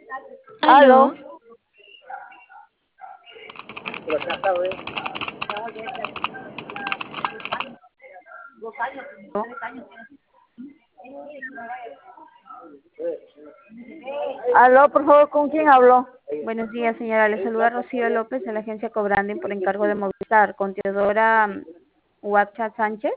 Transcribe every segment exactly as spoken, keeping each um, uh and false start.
Aló. Aló. Aló, por favor, ¿con quién hablo? Buenos días, señora. Le saluda Rocío López de la agencia Cobranding por encargo de Movistar. Con Teodora mm, Huacha Sánchez.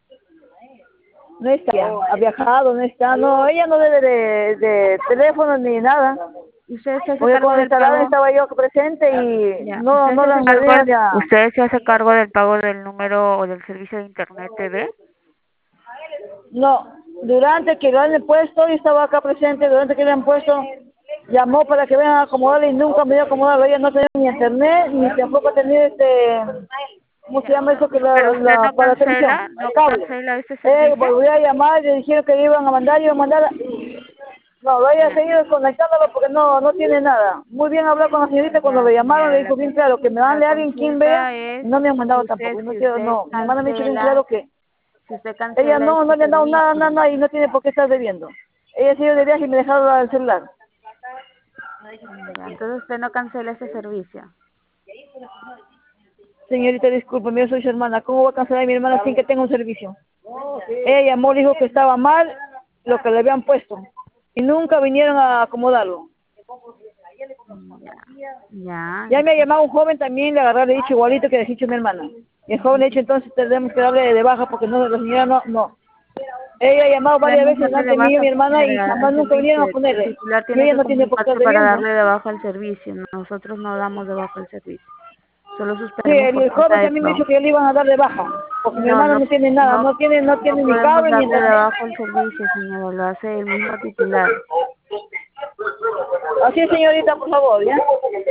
No está, ha viajado, no está. No, ella no debe de, de teléfono ni nada. Usted se hace Porque cargo cuando del instalaron pago. estaba yo presente y Ya. no, Usted no se hace dan cargo. idea ya. Usted se hace cargo del pago del número o del servicio de Internet T V. No, durante que lo han puesto, yo estaba acá presente, durante que lo han puesto, llamó para que vengan a acomodarlo y nunca me dio acomodarlo. Ella no tenía ni internet, ni tampoco tenía este, ¿cómo se Ya. llama eso? Que Pero la, usted la, no para la televisión, cancela, no cable. cancela este Eh, servicio. volví a llamar, le dijeron que le iban a mandar, iban a mandar. No, lo haya Ya. seguido desconectándolo porque no, no tiene nada. Muy bien hablar con la señorita cuando Ya, le llamaron, le señora. La, dijo bien con- claro que me la mande a alguien quien vea consulta y es no me han si mandado usted, tampoco. Y no si quiero, usted no, mi hermana me ha dicho bien cancela, claro que si usted ella cancela no, este no le han dado nada, nada, servicio. nada y no tiene por qué estar debiendo. Ella se ido de viaje y me dejaron el celular. Ya, entonces usted no cancela ese servicio. Señorita, discúlpeme, yo soy su hermana. ¿Cómo va a cancelar a mi hermana sin que tenga un servicio? Ella llamó, dijo que estaba mal lo que le habían puesto y nunca vinieron a acomodarlo. Ya, ya, Ya me ha entonces, llamado un joven también, le agarré, le he dicho igualito que le he dicho a mi hermana. Y el joven le ha dicho, entonces tenemos que darle de baja porque no, la señora no, no. Ella ha llamado varias veces podemos darle delante de de mí y baja, mi hermana y señora, jamás el nunca vinieron servicio. a El ponerle. titular Y tiene ella que no tiene por qué estar comunicarse para debiendo. darle de baja el servicio. Nosotros no damos de baja el servicio. Solo Sí, suspendemos el, por el falta joven de también me pago. dijo que le iban a dar de baja, porque mi No, hermana no, no tiene nada, no, no tiene, no no tiene ni podemos cable ni darle de internet. baja el servicio, señora. Lo hace el mismo titular. Así es, señorita, por favor, ¿ya?